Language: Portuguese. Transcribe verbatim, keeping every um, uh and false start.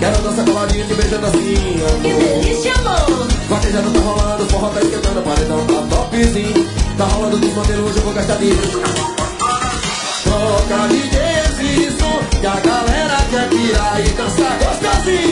Quero dançar coladinho, te beijando assim, amor. Que delícia, amor. Vaquejada tá rolando, forró tá esquentando, paredão tá topzinho. Tá rolando desmantelo, hoje eu vou gastar dinheiro. Troca de D J esse som, que a galera quer pirar e dançar gostosinho.